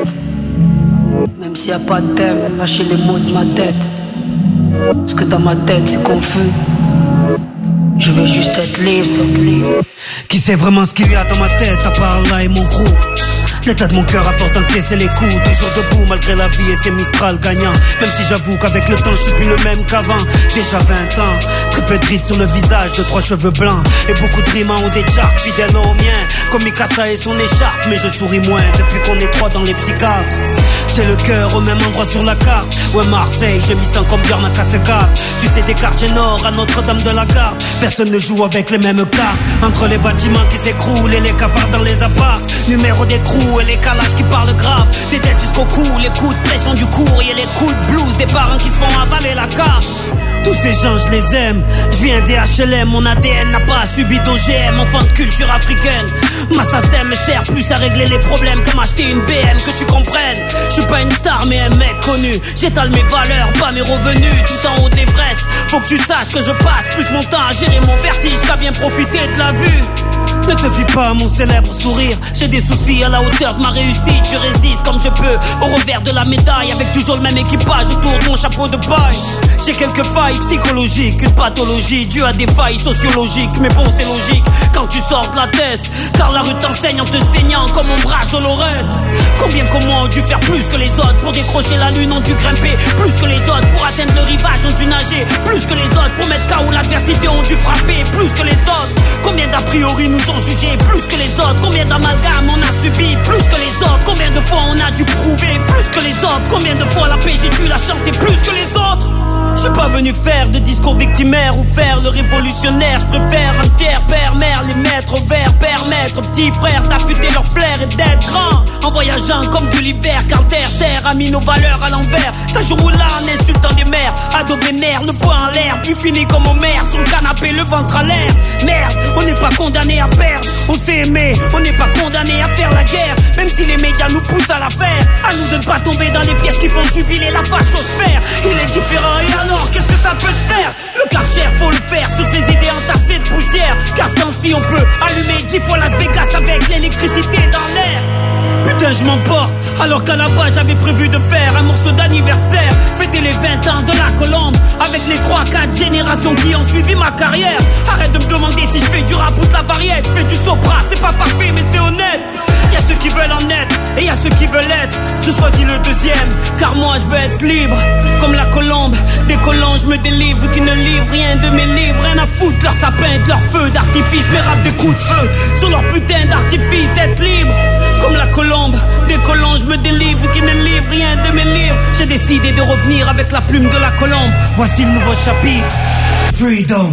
même s'il n'y a pas de thème, lâcher les mots de ma tête. Parce que dans ma tête c'est confus. Je veux juste être libre. Qui sait vraiment ce qu'il y a dans ma tête à part là et mon crew. L'état de mon cœur à force d'encaisser les coups. Toujours debout malgré la vie et ses Mistral gagnants. Même si j'avoue qu'avec le temps je suis plus le même qu'avant. Déjà 20 ans, très peu de rides sur le visage, 2-3 cheveux blancs. Et beaucoup de rimes ont des charts fidèles aux miens. Comme Mikasa et son écharpe, mais je souris moins depuis qu'on est 3 dans les psychiatres. J'ai le cœur au même endroit sur la carte. Ouais Marseille, j'ai mis 100 comme Björn à 4-4. Tu sais des quartiers nord à Notre-Dame de la Garde. Personne ne joue avec les mêmes cartes. Entre les bâtiments qui s'écroulent et les cafards dans les apparts. Numéro d'écrou et les calages qui parlent grave. Des têtes jusqu'au cou, les coups de pression du courrier, les coups de blues des parents qui se font avaler la carte. Tous ces gens je les aime. Je viens des HLM, mon ADN n'a pas subi d'OGM. Enfant de culture africaine. Ma SACEM me sert plus à régler les problèmes que m'acheter une BM, que tu comprennes. Je suis pas une star mais un mec connu. J'étale mes valeurs, pas mes revenus. Tout en haut de l'Everest. Faut que tu saches que je passe plus mon temps à gérer mon vertige qu'à bien profiter de la vue. Ne te fie pas à mon célèbre sourire. J'ai des soucis à la hauteur de ma réussite. Je résiste comme je peux au revers de la médaille, avec toujours le même équipage autour de mon chapeau de paille. J'ai quelques failles psychologiques, une pathologie due à des failles sociologiques. Mais bon c'est logique quand tu sors de la thèse, car la rue t'enseigne en te saignant comme ombrage douloureuse. Comment ont dû faire plus que les autres pour décrocher la lune, ont dû grimper plus que les autres pour atteindre le rivage, ont dû nager plus que les autres pour mettre KO l'adversité, ont dû frapper plus que les autres. Combien d'a priori nous ont jugés plus que les autres? Combien d'amalgames on a subi plus que les autres? Combien de fois on a dû prouver plus que les autres? Combien de fois la paix j'ai dû la chanter plus que les autres? Je suis pas venu faire de discours victimaire ou faire le révolutionnaire. Je préfère un fier père, mère, les mettre au vert, permettre aux petits frères d'affûter leur flair et d'être grand. En voyageant comme Gulliver, car terre a mis nos valeurs à l'envers. Ça joue là en insultant des mères, ado vénère, le poing en l'air, puis fini comme Homer, sur le canapé, le ventre à l'air. Merde, on n'est pas condamné à perdre, on s'est aimé, on n'est pas condamné à faire la guerre. Même si les médias nous poussent à la faire, à nous de ne pas tomber dans les pièges qui font jubiler la fachosphère. Il est différent et alors qu'est-ce que ça peut te faire? Le Karcher faut le faire sur ses idées entassées de poussière, car ce temps-ci on peut allumer 10 fois Las Vegas avec l'électricité dans l'air. Putain je m'emporte, alors qu'à la base j'avais prévu de faire un morceau d'anniversaire, fêter les 20 ans de la Colombe, avec les 3-4 générations qui ont suivi ma carrière. Arrête de me demander si je fais du rap ou de la variette. Je fais du sopra, c'est pas parfait mais c'est honnête. Y'a ceux qui veulent en être, et y'a ceux qui veulent être. Je choisis le deuxième, car moi je veux être libre. Comme la colombe, décollant je me délivre, qui ne livrent rien de mes livres. Rien à foutre, leur sapin, de leur feu d'artifice. Mes rap des coups de feu, sur leur putain d'artifice. Être libre, comme la colombe, décollant je me délivre, qui ne livrent rien de mes livres. J'ai décidé de revenir avec la plume de la colombe. Voici le nouveau chapitre, Freedom.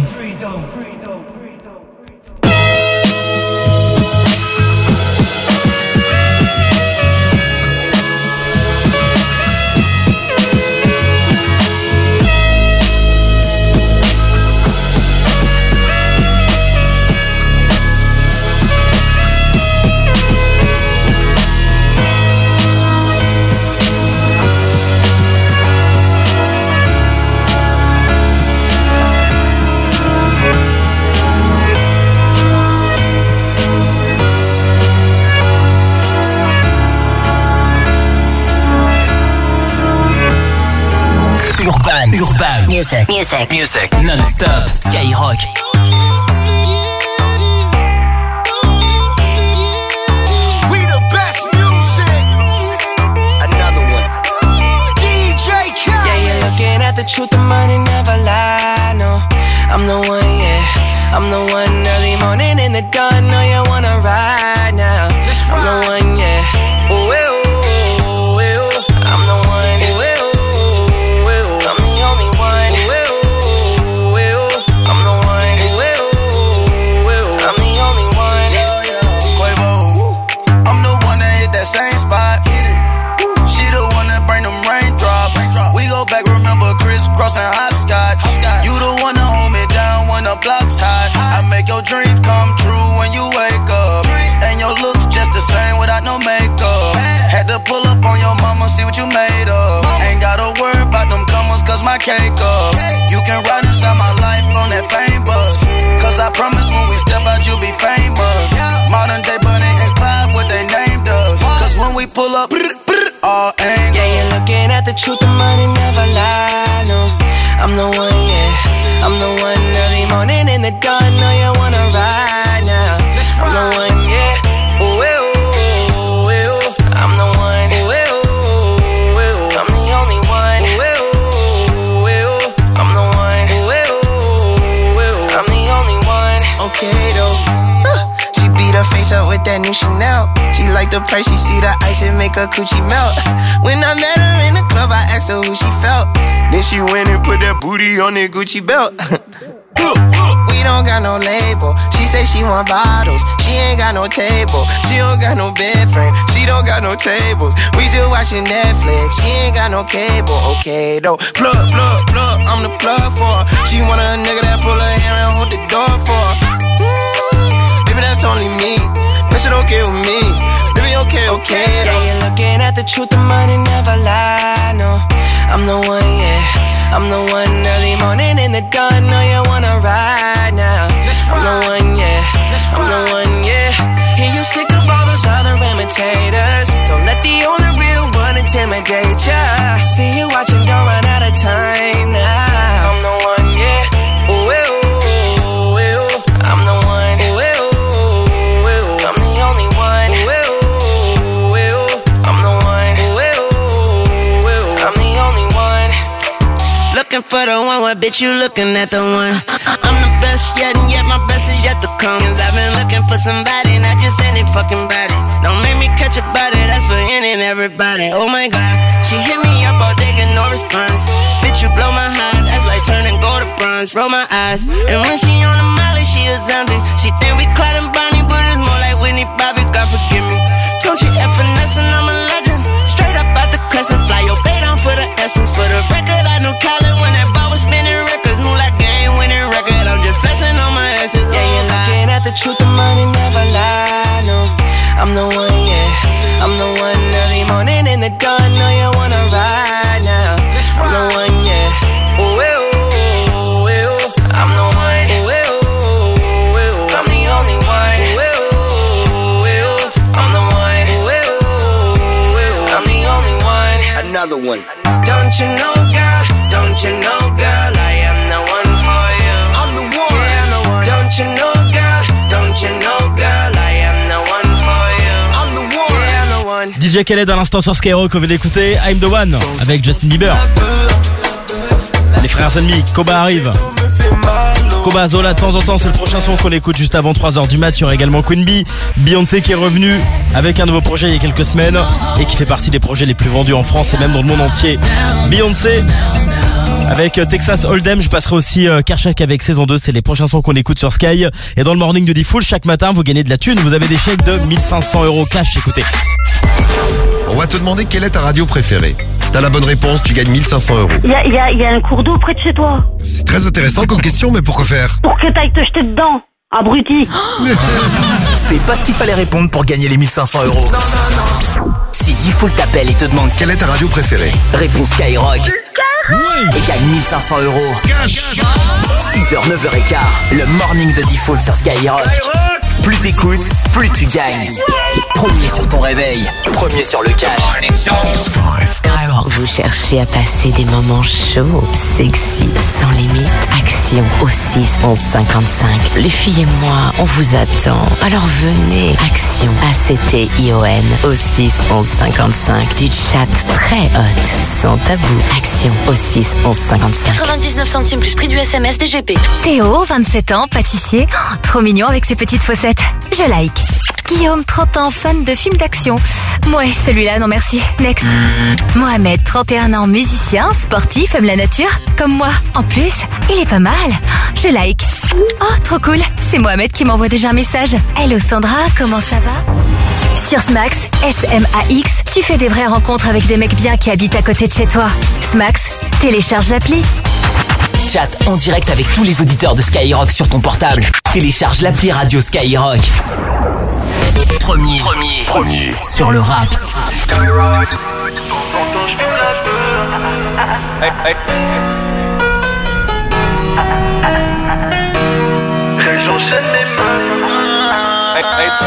Urban Music Non-stop Skyrock. We the best music. Another one. DJ Khaled. Yeah, you're looking at the truth, the money never lie. No, I'm the one, yeah. I'm the one early morning in the dawn. No, you wanna ride now. I'm the one, yeah. Oh, oh. Crossing hopscotch. You the one to hold me down when the block's hot. I make your dreams come true when you wake up. And your looks just the same without no makeup. Had to pull up on your mama, see what you made of. Ain't gotta worry about them comers, cause my cake up. You can ride inside my life on that fame bus. Cause I promise when we step out, you'll be famous. Modern day Bonnie and Clyde, what they named us. Cause when we pull up, all angles. Yeah, you're looking at the truth, the money never lie, no. I'm the one, yeah. I'm the one early morning in the dawn. No, you wanna ride now. I'm the one, yeah. Oh, oh, oh, oh. I'm the one, oh, oh, oh. I'm the only one, oh, oh, oh. I'm the one, oh, oh. I'm the only one. Okay, though. She beat her face up with that new Chanel. She like the price, she see the ice and make her coochie melt. When I met her in the club, I asked her who she felt. Then she went and put that booty on that Gucci belt. We don't got no label. She say she want bottles, she ain't got no table. She don't got no bed frame, she don't got no tables. We just watching Netflix, she ain't got no cable. Okay though, plug, I'm the plug for her. She want a nigga that pull her hair and hold the door for her. Baby, that's only me, that shit okay with me. Baby, okay though. Yeah, you're looking at the truth, the money never lie, no. I'm the one, yeah, I'm the one. Early morning in the dawn, know you wanna ride now. I'm the one, yeah, I'm the one, yeah. Hear you sick of all those other imitators. Don't let the only real one intimidate ya. See you watching, don't run out of time now. I'm the one, yeah, ooh, ooh, ooh. I'm the one, ooh, ooh, ooh. I'm the only one, ooh, ooh, ooh. I'm the one, ooh, ooh, ooh. I'm the only one. Looking for the one, what bitch you looking at the one? I'm the best yet, and yet my best is yet to come. Cause I've been looking for somebody, not just any fucking body. Don't make me catch a body, that's for any and everybody. Oh my god, she hit me up all day, get no response. Bitch, you blow my heart, that's like turning gold to bronze. Roll my eyes, and when she on the molly, she a zombie. She think we Clyde and Bonnie, but it's more like Whitney Bobby, God forgive me. Don't you F finesse and I'm a legend. Straight up out the crescent, fly your bait on for the essence. For the record, I know Colin when that ball was spinning records. Move like game winning record, I'm just flexing on my asses. Yeah, you're looking at the truth, the money never lie, no. I'm the one, yeah, I'm the one. Early morning in the dawn, know you wanna ride now. I'm the one, yeah, ooh, ooh, ooh. I'm the one, ooh, ooh, ooh. I'm the only one, ooh, ooh, ooh. I'm the one, ooh, ooh, ooh. I'm the only one. Another one. Don't you know, girl, don't you know, girl, I am the one for you. I'm the one, yeah, I'm the one. Don't you know, girl, don't you know, girl, I am the one for you. I'm the one, yeah, I'm the one. DJ Khaled à l'instant sur Skyrock, on vient d'écouter I'm the One avec Justin Bieber. Les frères ennemis, Koba arrive. Koba, Zola, de temps en temps, c'est le prochain son qu'on écoute juste avant 3h du mat. Il y aura également Queen Bee, Beyoncé qui est revenue avec un nouveau projet il y a quelques semaines et qui fait partie des projets les plus vendus en France et même dans le monde entier. Beyoncé avec Texas Hold'em, je passerai aussi Karchak avec saison 2, c'est les prochains sons qu'on écoute sur Sky. Et dans le morning de D-Full, chaque matin, vous gagnez de la thune, vous avez des chèques de 1500 € cash, écoutez. On va te demander quelle est ta radio préférée. T'as la bonne réponse, tu gagnes 1500 €. Il y a un cours d'eau près de chez toi. C'est très intéressant comme question, mais pourquoi faire? Pour que t'ailles te jeter dedans, abruti. C'est pas ce qu'il fallait répondre pour gagner les 1500 €. Non. Si D-Full t'appelle et te demande quelle est ta radio préférée, réponse Skyrock. Et gagne 1500 €. Cash. 6h, 9h15, le morning de D-Full sur Skyrock. Plus t'écoutes, plus tu gagnes. Premier sur ton réveil, premier sur le cash. Vous cherchez à passer des moments chauds, sexy, sans limite? Action au 6 11 55. Les filles et moi, on vous attend. Alors venez. Action ACTION au 6 11 55. Du chat très hot, sans tabou. Action au 6 11 55. 99 centimes plus prix du SMS DGP. Théo, 27 ans, pâtissier. Trop mignon avec ses petites fossettes. Je like. Guillaume, 30 ans, fan de films d'action. Ouais, celui-là, non merci. Next. Mohamed, 31 ans, musicien, sportif, aime la nature, comme moi. En plus, il est pas mal. Je like. Oh, trop cool. C'est Mohamed qui m'envoie déjà un message. Hello Sandra, comment ça va? Sur Smax, SMAX, tu fais des vraies rencontres avec des mecs bien qui habitent à côté de chez toi. Smax, télécharge l'appli. Chat en direct avec tous les auditeurs de Skyrock sur ton portable. Télécharge l'appli radio Skyrock. Premier sur le rap. Skyrock. Hey. J'enchaîne mes mains.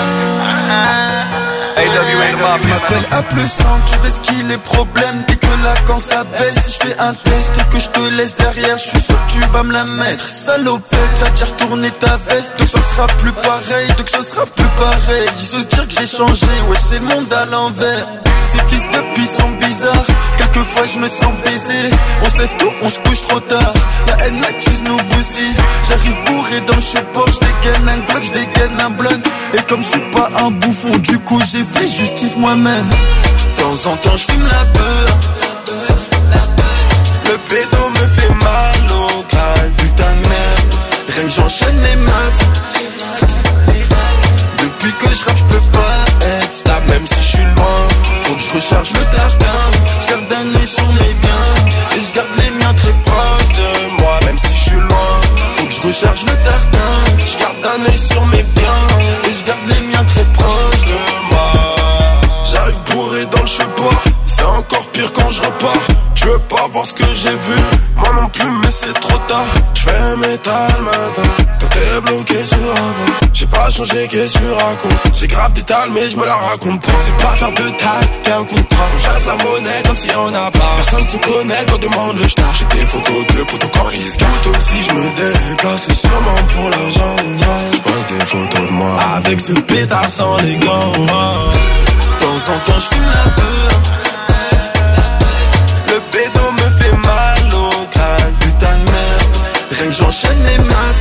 Tu m'appelles à plus 100, tu sais qu'il est problème. Dès que la quand ça baisse, si je fais un test et que je te laisse derrière, je suis sûr que tu vas me la mettre. Salopette, t'as déjà retourné ta veste. Donc ce sera plus pareil, Ils se dire que j'ai changé, ouais c'est le monde à l'envers. Ces fils de pis sont bizarres. Quelquefois je me sens baisé. On se lève tôt, on se couche trop tard. La haine accuse nous bousille. J'arrive bourré dans le support, je dégaine un Glock, je dégaine un blunt. Et comme je suis pas un bouffon, du coup j'ai fait justice moi-même. De temps en temps je fume la peur. Le pédo me fait mal au crâne, putain de merde. Rien que j'enchaîne les meufs. Depuis que je rappe, je peux pas être stable, même si je suis loin. Faut que je recharge le tartin. Je garde un œil sur mes biens et je garde les miens très proches de moi, même si je suis loin. Faut que je recharge le tartin. Je garde un œil sur mes biens et je garde les miens très proches de moi. J'arrive bourré dans le chepois, c'est encore pire quand je repars. Je veux pas voir ce que j'ai vu, moi non plus mais c'est trop tard. J'fais métal matin, toi t'es bloqué sur avant. J'ai pas changé, qu'est-ce que tu racontes? J'ai grave des tales mais je me la raconte pas. C'est pas faire de taille, t'es un contrat. On chasse la monnaie comme si on a pas. Personne se connaît quand demande le star. J'ai des photos de potos quand ils se gâtent. Aussi je me déplace, c'est sûrement pour l'argent. Je pose des photos de moi avec ce pétard sans les gants. De temps en temps je fume la peur. Le pédo me fait mal au crâne, putain de merde. Rien que j'enchaîne les meufs.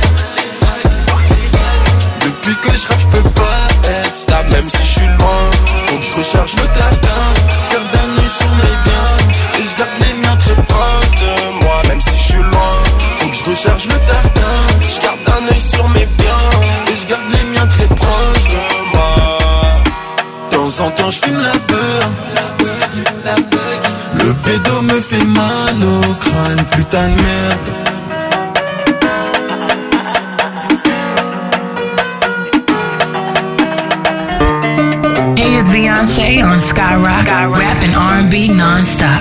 Depuis que je rappe, je peux pas être stable, même si je suis loin. Faut que je recharge le tartin. Je garde un œil sur mes biens et je garde les miens très proches de moi, même si je suis loin. Faut que je recharge le tartin. Je garde un œil sur mes biens et je garde les miens très proches de moi. De temps en temps, je fume la peur. Le pédo me fait mal au crâne, putain de merde. Here's Beyonce on Skyrock, rapping R&B non-stop.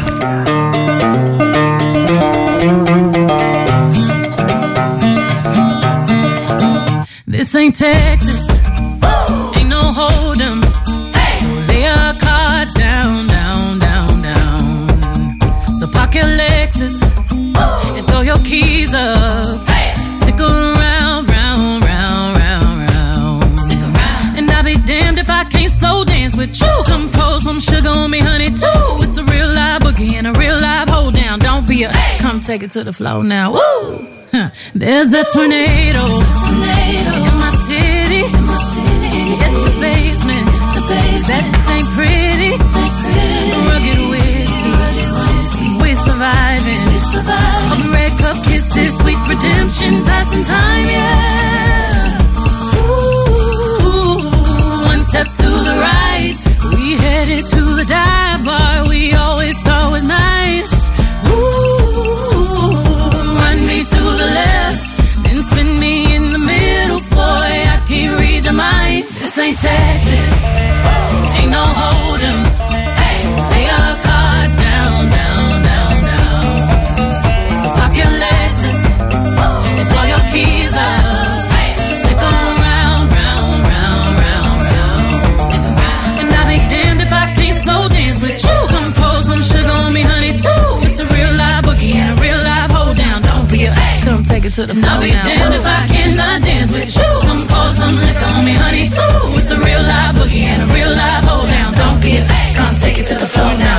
This ain't Texas, ain't no hold'em. So lay your cards down, down, down, down. So park your Lexus and throw your keys up. Stick around, round, round, round, round. Stick around. And I'll be damned if I can't slow dance with you. Come pour some sugar on me, honey, too. It's a real live boogie and a real live hold down. Don't be a come take it to the floor now. Woo! There's a tornado in my city. At the basement. That ain't pretty. Rugged whiskey. We're surviving. A red cup kisses, sweet redemption, passing time, yeah. Ooh, one step to the right, we headed to the dive bar we always thought was nice. Ooh, run me to the left, then spin me in the middle, boy, I can't read your mind. This ain't Texas, ain't no hold'em. Lay your cards down, down, down, down. So park your Lexus and throw your keys up. Stick around, round, round, round, round. And I'll be damned if I can't slow dance with you. Come pour some sugar on me, honey, too. It's a real live boogie and a real live hold down. Don't be a come take it to the floor. I'll be damned if I cannot dance with you. Come pour some liquor on me, honey, too. It's a real live boogie and a real live hold down. Don't be a come take it to the floor now.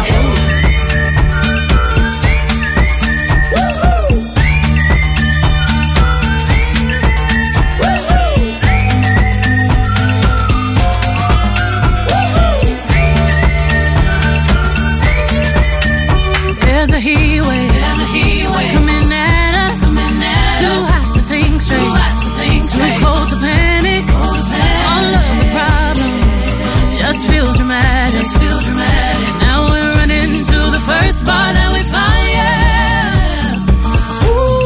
There's a heat wave coming at us. Too hot to think straight, too cold to panic. All of the problems just feel dramatic. Now we're running to the first bar that we find, yeah.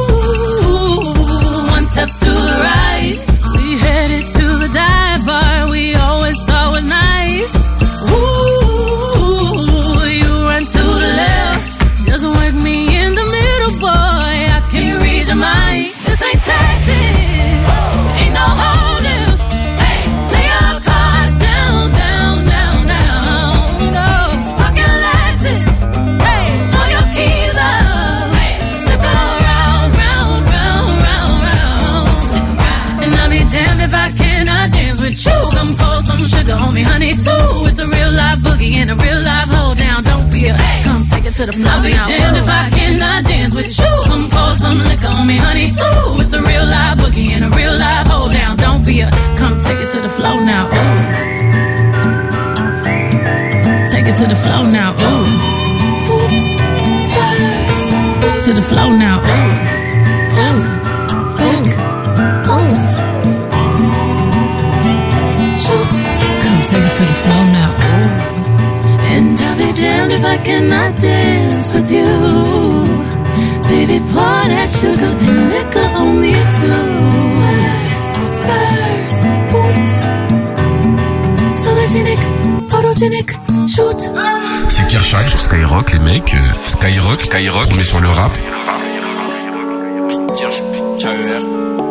Ooh, one step to the right, we headed to the dive bar we always thought was nice. Ooh, you run to the left, just work me in the middle, boy, I can't read your mind. This ain't Texas, ain't no hold'em. Lay your cards down, down, down, down. No, park your Lexus, throw your keys up. Stick around, round, round, round, round. And I'll be damned if I cannot dance with you. Come pour some sugar on me, honey, too. It's a real live boogie and a real live hold down. Don't be a come take it to the floor. I'll be damned if I cannot dance with you. Come pour some liquor on me, honey, too. It's a real live boogie and a real live hold down. Don't be a come take it to the floor now. Ooh. Take it to the floor now. Ooh. Oops. Spurs. To the floor now. Ooh. Top. Back. I'll take it to the floor now. Ooh. And I'll be damned if I cannot dance with you. Baby, pour that sugar and liquor on me too. Spurs, boots, sologenic, photogenic, shoot. C'est Kershak sur Skyrock, les mecs. Skyrock, on est sur le rap. Kirsch, Big KER,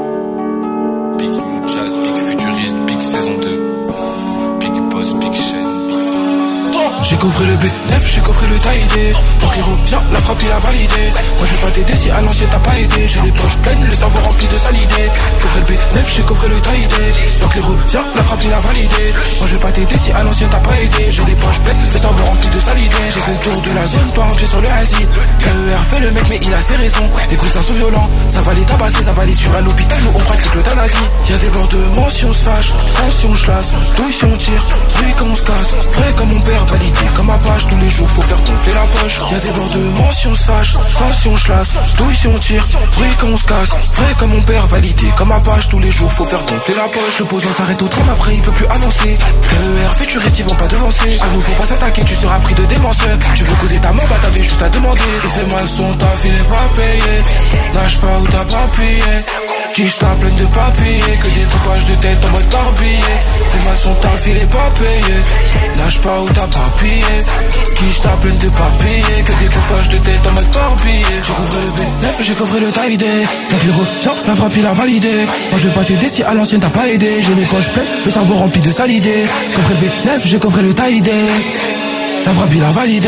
Big New Jazz, Big Futuriste, Big Saison 2, Big Boss, Big Chain. J'ai coffré le B9, j'ai coffré le taïdé. Donc héros, viens, la frappe il a validé. Moi je vais pas t'aider si à l'ancienne t'as pas aidé. J'ai les poches pleines, le cerveau rempli de sale idée. J'ai coffré le B9, j'ai coffré le taïdé. Donc héros, viens, la frappe il a validé. Moi je vais pas t'aider si à l'ancienne t'as pas aidé. J'ai les poches pleines, le cerveau rempli de sale idée. J'ai fait le tour de la zone, pas un pied sur le Asie. KER fait le mec mais il a ses raisons. Les coussins sont violents, ça va les tabasser, ça va les sur à l'hôpital. Nous on pratique l'euthanasie. Y'a des blancs de mention se fâche, tension je lasse, douille si on tire, bruit quand on se casse. Vrai comme mon père validé. Comme à page, tous les jours faut faire gonfler la poche. Y'a des blancs de mention se fâche, tension je lasse, douille si on tire, bruit quand on se casse. Vrai comme mon père validé, comme à page, tous les jours faut faire gonfler la poche. Le posant s'arrête au tram, après il peut plus avancer. KER futuriste, ils vont pas devancer. À nous faut pas s'attaquer, tu seras pris de démence. Tu veux causer ta mort, bah t'avais juste à demander. Il fait mal son taf, il est pas payé. Lâche pas ou t'as pas payé. Quiche ta pleine de papier, que des coupages de tête en mode barbillé. Fait mal son taf, il est pas payé. Lâche pas ou t'as pas payé. Quiche ta pleine de papier, que des coupages de tête en mode barbillé. J'ai coffré le B9, j'ai coffré le taïdé. Donc les retiens, la frappe il a validé. Moi je vais pas t'aider si à l'ancienne t'as pas aidé. J'ai les poches pleines, le cerveau rempli de sale idée. Coffré le B9, j'ai coffré le taïdé. La frappe il a validé.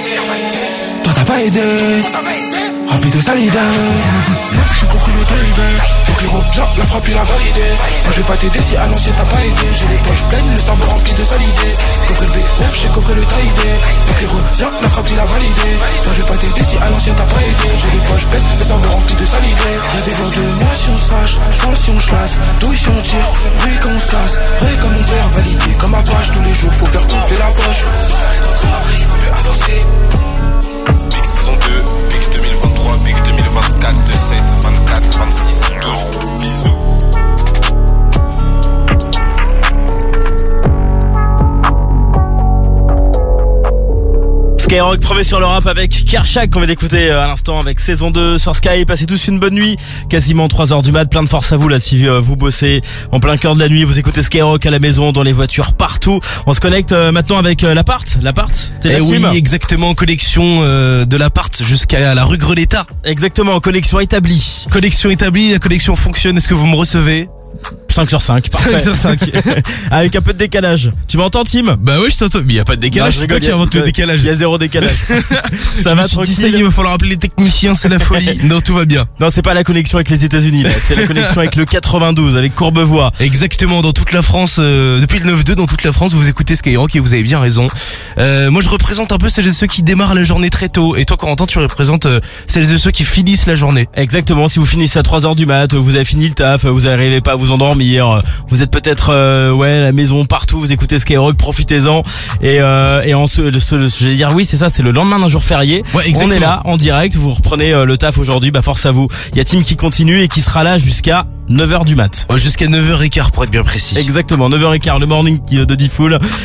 Toi t'as pas aidé. Rempli de sale idée. J'ai coffré le taïdé. Donc les retiens, la frappe il a validé. Moi je vais pas t'aider si à l'ancienne t'as pas aidé. J'ai les poches pleines, le cerveau rempli de sale idée. Coffré le B9, j'ai coffré le taïdé. Donc les retiens, la frappe il a validé. Moi je vais pas t'aider si à l'ancienne t'as pas aidé. J'ai les poches pleines, le cerveau rempli de sale idée. Y'a des blancs de moi si on se fâche, sans si on chasse, douille si on tire, bruit quand on se casse. Vrai comme mon père validé, comme à page, tous les jours faut faire gonfler la poche. Après il faut plus avancer. Big Saison 2, Big 2023, Big 2024, 27, 24, 26, 12, bisous. Skyrock, premier sur le rap avec Kershak qu'on vient d'écouter à l'instant avec saison 2 sur Sky. Passez tous une bonne nuit, quasiment 3h du mat, plein de force à vous là si vous bossez en plein cœur de la nuit, vous écoutez Skyrock à la maison, dans les voitures, partout. On se connecte maintenant avec l'appart, t'es la team. Oui, exactement, connexion de l'appart jusqu'à la rue Greletta. Exactement, connexion établie. Connexion établie, la connexion fonctionne, est-ce que vous me recevez? 5 sur 5, parfait. 5 sur 5. Avec un peu de décalage. Tu m'entends, Tim? Bah oui, je t'entends. Mais y a pas de décalage, c'est toi qui invente le décalage. Il y a zéro décalage. Ça va tranquille. Ça, il va falloir appeler les techniciens, c'est la folie. Non, tout va bien. Non, c'est pas la connexion avec les États-Unis, là. C'est la connexion avec le 92, avec Courbevoie. Exactement, dans toute la France, depuis le 9-2, dans toute la France, vous écoutez Skyrock et vous avez bien raison. Moi, je représente un peu celles et ceux qui démarrent la journée très tôt. Et toi, Corentin, tu représentes celles et ceux qui finissent la journée. Exactement, si vous finissez à 3h du mat, vous avez fini le taf, vous n'arrivez pas à vous endormir, vous êtes peut-être à la maison, partout, vous écoutez Skyrock, profitez-en. Et j'allais dire oui, c'est ça, c'est le lendemain d'un jour férié. Ouais, exactement. On est là en direct, vous reprenez le taf aujourd'hui, bah force à vous. Il y a Tim qui continue et qui sera là jusqu'à 9h du mat. Ouais, jusqu'à 9h15 pour être bien précis. Exactement, 9h15, le morning de Diffoul.